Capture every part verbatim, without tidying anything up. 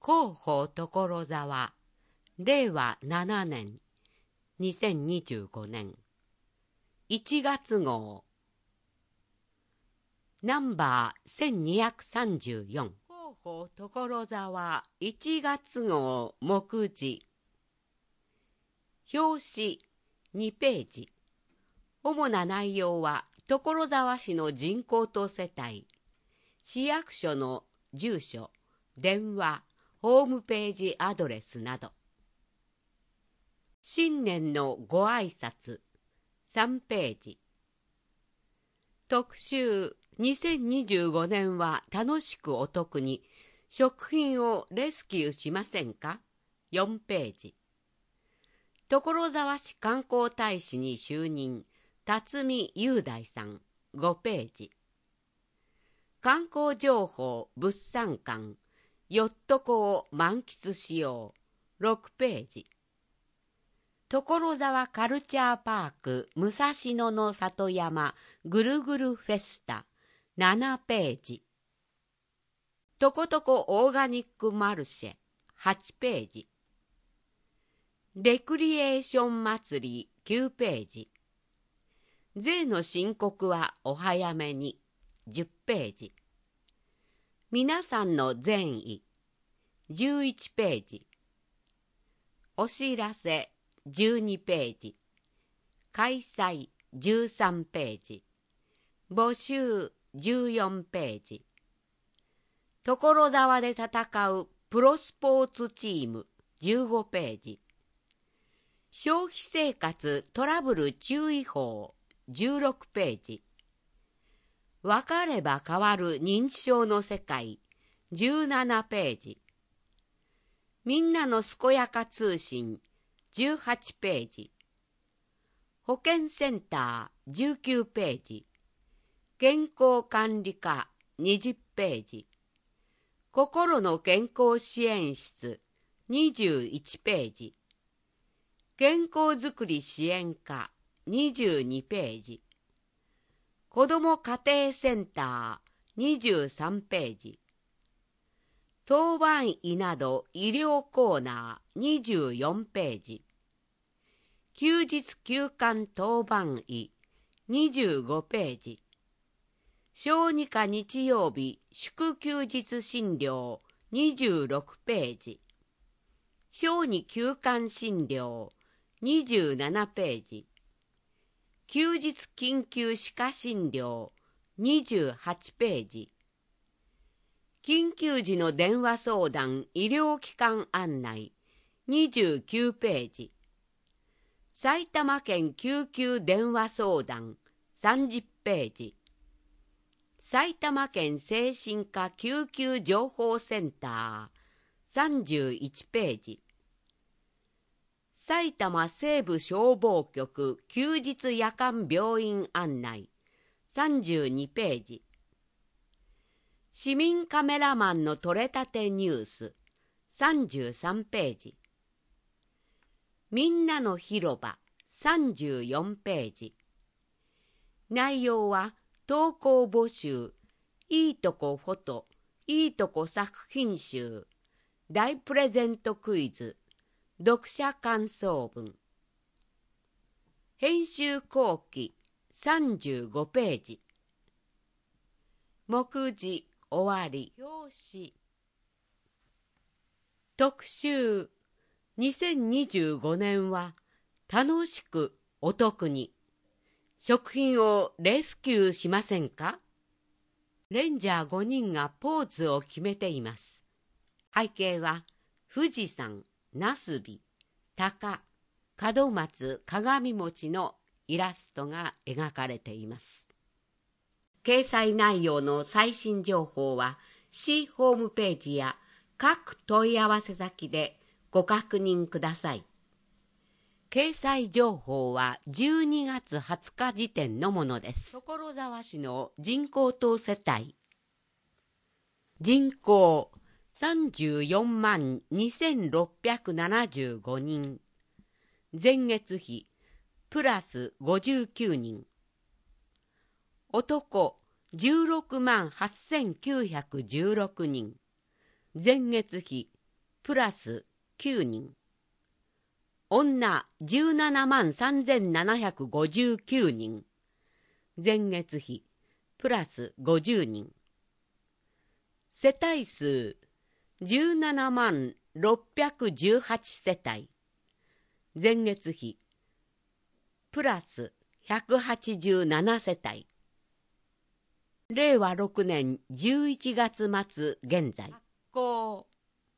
広報所沢れいわななねんにせんにじゅうごねんいちがつ号ナンバーせんにひゃくさんじゅうよん広報所沢いちがつ号目次表紙にページ。主な内容は所沢市の人口と世帯、市役所の住所、電話、ホームページアドレスなど。新年のご挨拶さんページ。特集にせんにじゅうごねんは楽しくお得に食品をレスキューしませんかよんページ。所沢市観光大使に就任辰巳雄大さんごページ。観光情報物産館ヨット湖を満喫しようろくページ。所沢カルチャーパーク武蔵野の里山ぐるぐるフェスタななページ。とことこオーガニックマルシェはちページ。レクリエーション祭りきゅうページ。税の申告はお早めにじゅっページ。皆さんの善意じゅういちページ。お知らせじゅうにページ。開催じゅうさんページ。募集じゅうよんページ。所沢で戦うプロスポーツチームじゅうごページ。消費生活トラブル注意報じゅうろくページ。分かれば変わる認知症の世界じゅうななページ。みんなの健やか通信じゅうはちページ。保健センターじゅうきゅうページ。健康管理課にじゅうページ。心の健康支援室にじゅういちページ。健康づくり支援課にじゅうにページ。子ども家庭センターにじゅうさんページ。当番医など医療コーナーにじゅうよんページ。休日休館当番医にじゅうごページ。小児科日曜日祝休日診療にじゅうろくページ。小児休館診療にじゅうななページ。休日緊急歯科診療にじゅうはちページ。緊急時の電話相談医療機関案内にじゅうきゅうページ。埼玉県救急電話相談さんじゅうページ。埼玉県精神科救急情報センターさんじゅういちページ。埼玉西部消防局休日夜間病院案内さんじゅうにページ。市民カメラマンの取れたてニュースさんじゅうさんページ。みんなの広場さんじゅうよんページ。内容は投稿募集、いいとこフォト、いいとこ作品集、大プレゼントクイズ、読者感想文。編集後期さんじゅうごページ。目次終わり。表紙。特集にせんにじゅうごねんは楽しくお得に食品をレスキューしませんか？レンジャーごにんがポーズを決めています。背景は富士山、なすび、鷹、門松、鏡餅のイラストが描かれています。掲載内容の最新情報は市ホームページや各問い合わせ先でご確認ください。掲載情報はじゅうにがつはつか時点のものです。所沢市の人口等世帯。人口さんじゅうよんまんにせんろっぴゃくななじゅうごにん。前月比プラスごじゅうきゅうにん。男じゅうろくまんはっせんきゅうひゃくじゅうろくにん。前月比プラスきゅうにん。女じゅうななまんさんぜんななひゃくごじゅうきゅうにん。前月比プラスごじゅうにん。世帯数じゅうななまんろっぴゃくじゅうはち世帯。前月比プラスひゃくはちじゅうなな世帯。れいわろくねんじゅういちがつ末現在。所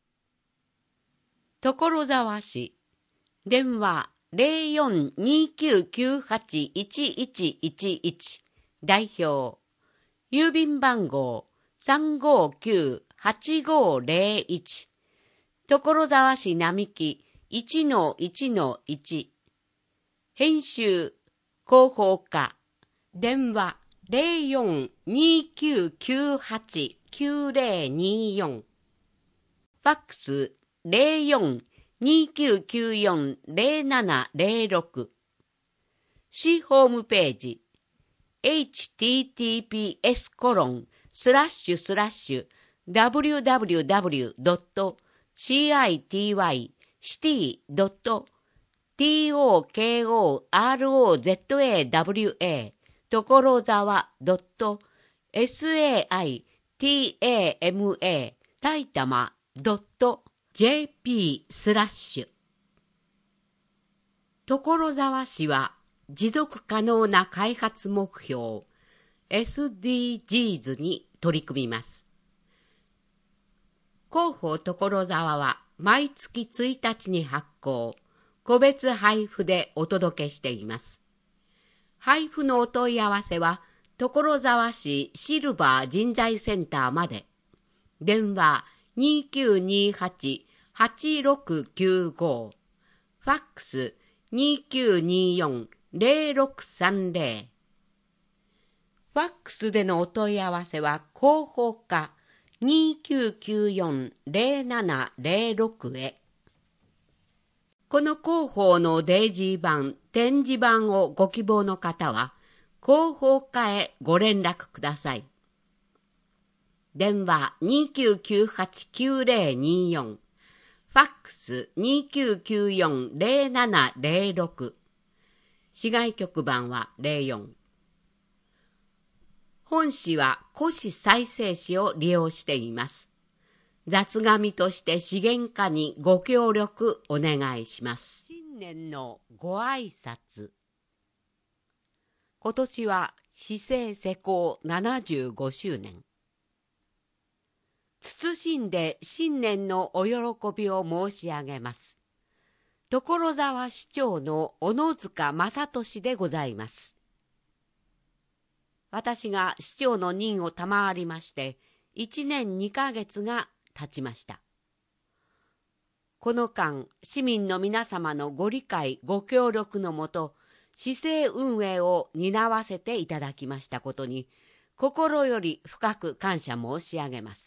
沢市電話 ゼロよんにきゅうきゅうはちいちいちいちいち 代表郵便番号 さんごきゅうはちごゼロいち 所沢市並木 いちのいちのいち 編集広報課電話 ゼロよんにきゅうきゅうはちきゅうゼロによん ファックス ゼロよんにきゅうきゅうよんゼロななゼロろく 市ホームページ エイチティーティーピーエスコロンスラッシュスラッシュダブリューダブリューダブリュードットシティシティドットトコロザワ所沢ドットサイタマ埼玉ドット ジェーピー スラッシュ所沢市は持続可能な開発目標 エスディージーズ に取り組みます。広報所沢は毎月ついたちに発行、個別配布でお届けしています。配布のお問い合わせは所沢市シルバー人材センターまで。電話にきゅうにはちはちろくきゅうご、ファックスにきゅうによんゼロろくさんゼロ。ファックスでのお問い合わせは広報課にきゅうきゅうよんゼロななゼロろくへ。この広報のデイジー版、展示版をご希望の方は広報課へご連絡ください。電話にきゅうきゅうはちきゅうゼロによん、ファックスにきゅうきゅうよんゼロななゼロろく、市外局番はゼロよん。本市は古紙再生紙を利用しています。雑紙として資源化にご協力お願いします。新年のご挨拶。今年は市政施行ななじゅうごしゅうねん。謹んで新年のお喜びを申し上げます。所沢市長の小野塚正俊でございます。私が市長の任を賜りましていちねんにかげつが経ちました。この間、市民の皆様のご理解ご協力のもと市政運営を担わせていただきましたことに心より深く感謝申し上げます。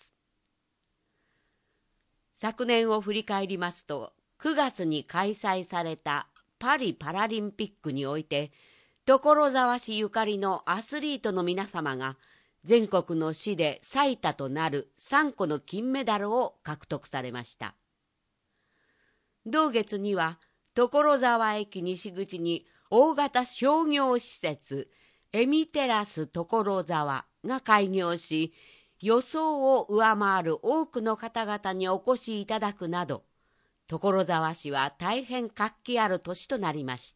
昨年を振り返りますと、くがつに開催されたパリパラリンピックにおいて、所沢市ゆかりのアスリートの皆様が全国の市で最多となるさんこの金メダルを獲得されました。同月には所沢駅西口に大型商業施設エミテラス所沢が開業し、予想を上回る多くの方々にお越しいただくなど、所沢市は大変活気ある年となりました。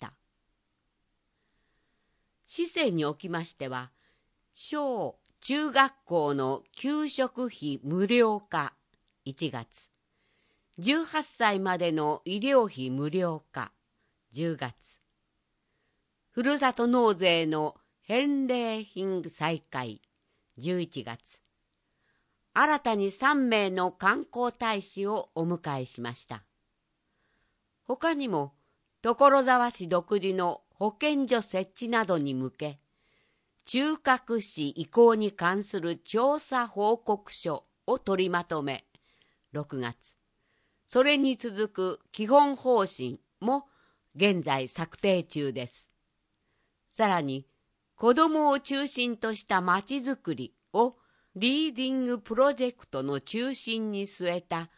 市政におきましては、小中学校の給食費無料化いちがつ、じゅうはっさいまでの医療費無料化じゅうがつ、ふるさと納税の返礼品再開じゅういちがつ、新たにさんめいの観光大使をお迎えしました。他にも所沢市独自の保健所設置などに向け、中核市移行に関する調査報告書を取りまとめ、ろくがつ、それに続く基本方針も現在策定中です。さらに、子どもを中心としたまちづくりをリーディングプロジェクトの中心に据えた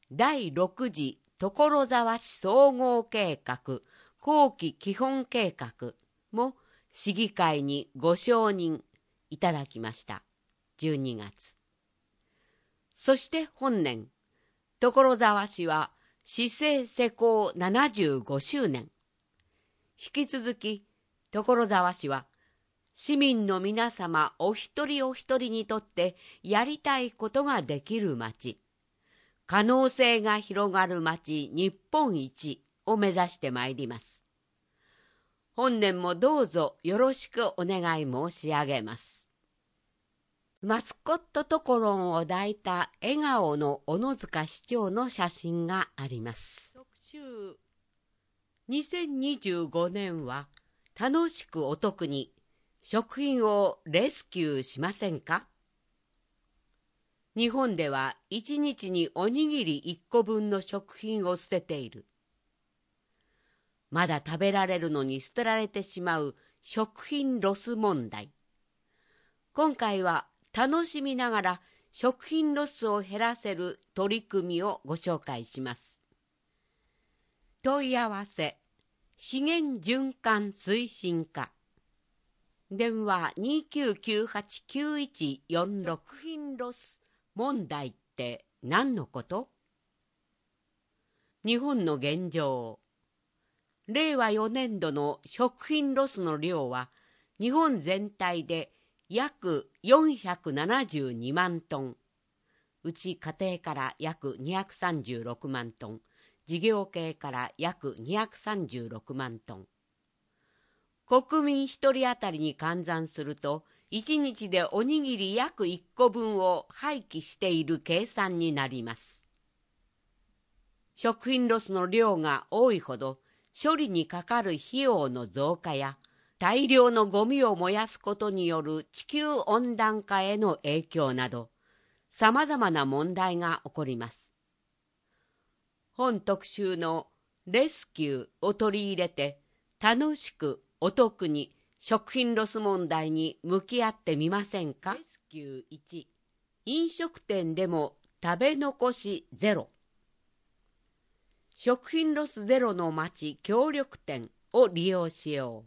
だいろく次所沢市総合計画後期基本計画も市議会にご承認いただきました。じゅうにがつ。そして本年、所沢市は市政施行ななじゅうごしゅうねん。引き続き所沢市は市民の皆様お一人お一人にとってやりたいことができる町、可能性が広がる町日本一を目指してまいります。本年もどうぞよろしくお願い申し上げます。マスコットトコロンを抱いた笑顔の小野塚市長の写真があります。特集にせんにじゅうごねんは楽しくお得に食品をレスキューしませんか？日本ではいちにちにおにぎりいっこぶんの食品を捨てている。まだ食べられるのに捨てられてしまう食品ロス問題。今回は楽しみながら食品ロスを減らせる取り組みをご紹介します。問い合わせ資源循環推進課、電話 にきゅうきゅうはちきゅういちよんろく。食品ロス問題って何のこと？日本の現状。れいわよねんどの食品ロスの量は日本全体で約よんひゃくななじゅうにまんトン、うち家庭から約にひゃくさんじゅうろくまんトン、事業系から約にひゃくさんじゅうろくまんトン。国民ひとり当たりに換算すると、いちにちでおにぎり約いっこぶんを廃棄している計算になります。食品ロスの量が多いほど、処理にかかる費用の増加や、大量のゴミを燃やすことによる地球温暖化への影響など、さまざまな問題が起こります。本特集のレスキューを取り入れて、楽しくお得に食品ロス問題に向き合ってみませんか？レスキューいち、飲食店でも食べ残しゼロ。食品ロスゼロの町協力店を利用しよ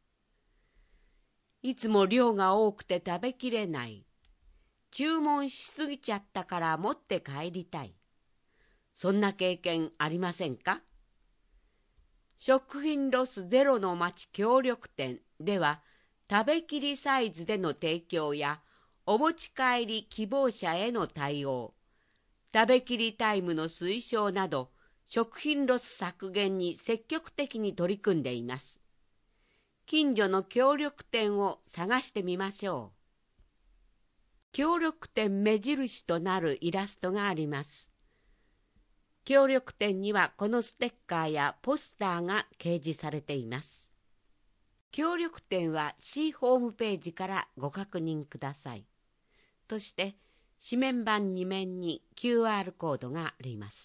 う。いつも量が多くて食べきれない。注文しすぎちゃったから持って帰りたい。そんな経験ありませんか？食品ロスゼロの町協力店では、食べきりサイズでの提供やお持ち帰り希望者への対応、食べきりタイムの推奨など、食品ロス削減に積極的に取り組んでいます。近所の協力店を探してみましょう。協力店目印となるイラストがあります。協力店にはこのステッカーやポスターが掲示されています。協力店は市ホームページからご確認ください。そして紙面板に面に キューアール コードがあります。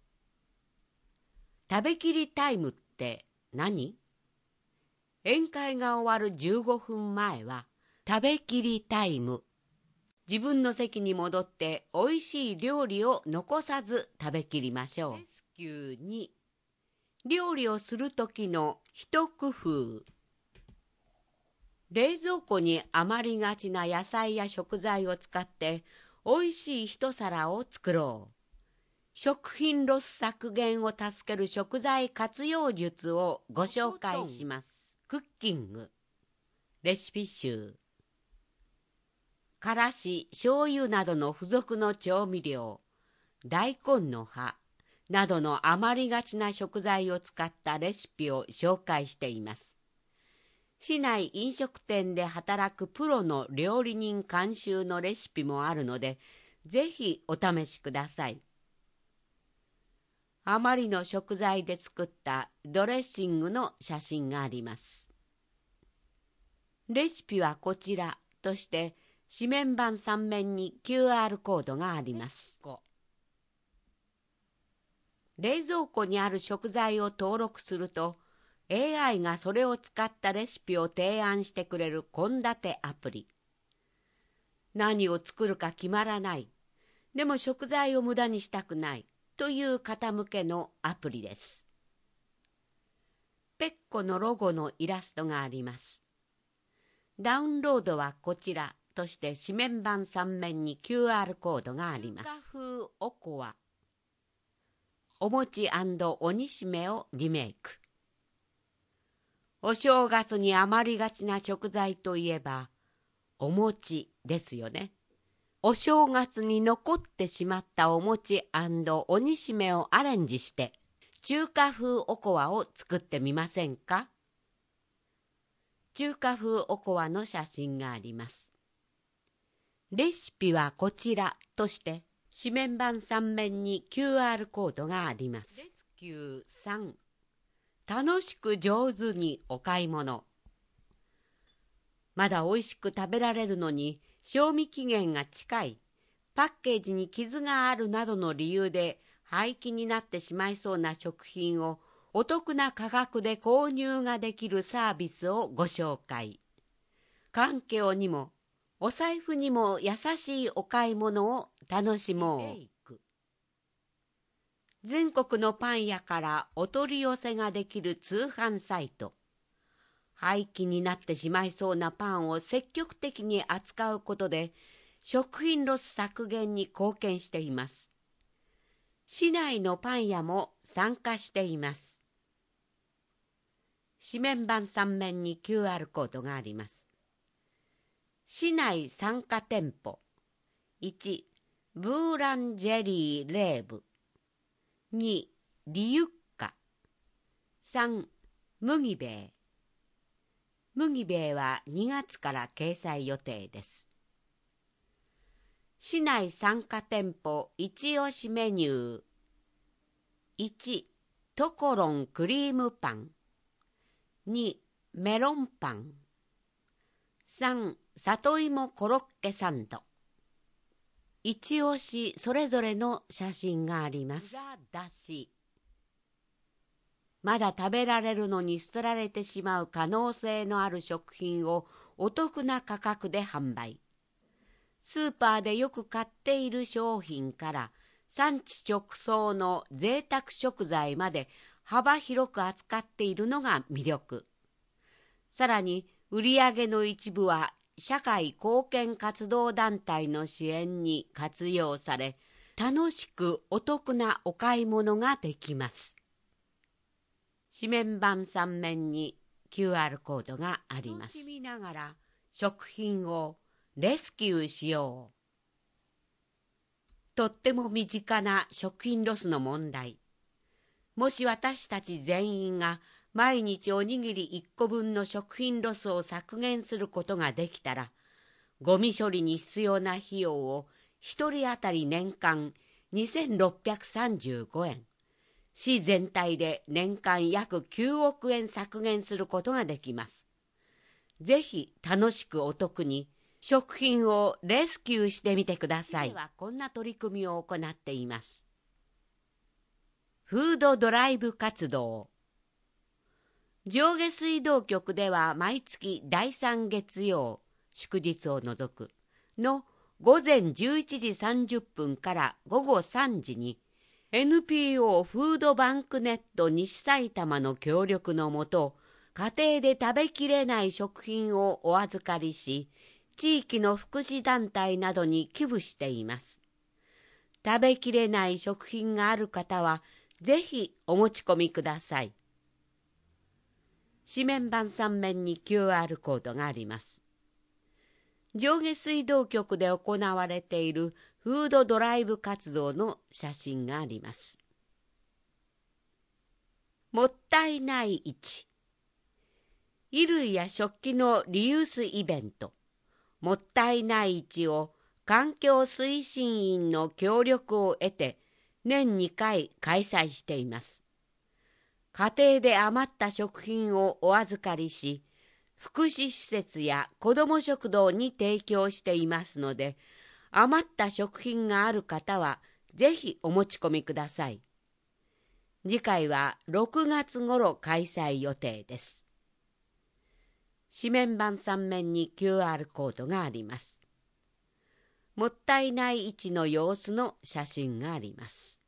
食べきりタイムって何？宴会が終わるじゅうごふんまえは食べきりタイム。自分の席に戻っておいしい料理を残さず食べきりましょう。レスキューに、料理をする時の一工夫。冷蔵庫に余りがちな野菜や食材を使っておいしい一皿を作ろう。食品ロス削減を助ける食材活用術をご紹介します。クッキング、レシピ集。からし、醤油などの付属の調味料、大根の葉などの余りがちな食材を使ったレシピを紹介しています。市内飲食店で働くプロの料理人監修のレシピもあるので、ぜひお試しください。余りの食材で作ったドレッシングの写真があります。レシピはこちらとして、紙面板さん面に キューアール コードがあります。冷蔵庫にある食材を登録すると、エーアイ がそれを使ったレシピを提案してくれる献立アプリ。何を作るか決まらない。でも食材を無駄にしたくない。 という方向けのアプリです。ペッコのロゴのイラストがあります。ダウンロードはこちらとして紙面板さん面に キューアール コードがあります。中華風おこわ、お餅&鬼しめをリメイク。お正月に余りがちな食材といえばお餅ですよね。お正月に残ってしまったお餅&鬼しめをアレンジして中華風おこわを作ってみませんか？中華風おこわの写真があります。レシピはこちらとして紙面板さん面に キューアール コードがあります。レスキューさん、楽しく上手にお買い物。まだおいしく食べられるのに賞味期限が近い、パッケージに傷があるなどの理由で廃棄になってしまいそうな食品をお得な価格で購入ができるサービスをご紹介。環境にもお財布にも優しいお買い物を楽しもう。全国のパン屋からお取り寄せができる通販サイト。廃棄になってしまいそうなパンを積極的に扱うことで食品ロス削減に貢献しています。市内のパン屋も参加しています。紙面板さん面に キューアール コードがあります。市内参加店舗。いち、ブーランジェリーレーブ。に、リユッカ。さん、麦兵衛。麦兵衛はにがつから掲載予定です。市内参加店舗一押しメニュー。いち、トコロンクリームパン。に、メロンパン。さん、里芋コロッケサンド。一押しそれぞれの写真があります。だし。まだ食べられるのに捨てられてしまう可能性のある食品をお得な価格で販売。スーパーでよく買っている商品から産地直送の贅沢食材まで幅広く扱っているのが魅力。さらに売上の一部は社会貢献活動団体の支援に活用され、楽しくお得なお買い物ができます。紙面板さん面に キューアール コードがあります。楽しみながら食品をレスキューしよう。とっても身近な食品ロスの問題。もし私たち全員が毎日おにぎりいっこぶんの食品ロスを削減することができたら、ゴミ処理に必要な費用をひとり当たり年間にせんろっぴゃくさんじゅうごえん、市全体で年間約きゅうおくえん削減することができます。ぜひ楽しくお得に食品をレスキューしてみてください。ではこんな取り組みを行っています。フードドライブ活動。上下水道局では毎月だいさん月曜、祝日を除くのごぜんじゅういちじさんじゅっぷんからごごさんじに エヌピーオー フードバンクネット西埼玉の協力のもと、家庭で食べきれない食品をお預かりし、地域の福祉団体などに寄付しています。食べきれない食品がある方はぜひお持ち込みください。紙面板さん面に キューアール コードがあります。上下水道局で行われているフードドライブ活動の写真があります。もったいない市。衣類や食器のリユースイベント、もったいない市を環境推進員の協力を得て年にかい開催しています。家庭で余った食品をお預かりし、福祉施設や子ども食堂に提供していますので、余った食品がある方はぜひお持ち込みください。次回はろくがつ頃開催予定です。紙面板さん面に キューアール コードがあります。もったいない市の様子の写真があります。